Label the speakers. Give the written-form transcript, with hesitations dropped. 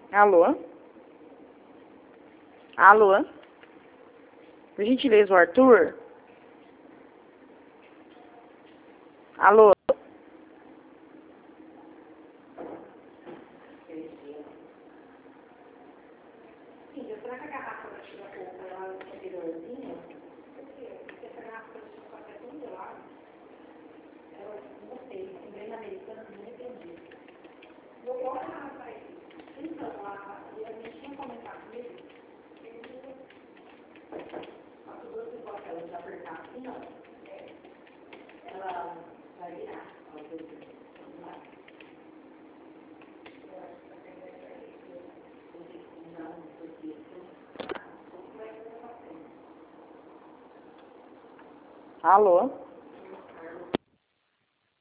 Speaker 1: Alô? Alô? Por gentileza, o Arthur? Alô?
Speaker 2: Filha, será que a garrafa da tira pouco ela é anteriorzinha? Por quê? Porque essa garrafa da tira pouco é tão gelada. Ela não gostei. Lembrei na americana, não entendi. Vou colocar a garrafa aí. Então, a gente tinha comentado com ele. A tudo que pode ela de apertar assim, ó. Ela vai virar.
Speaker 1: Alô?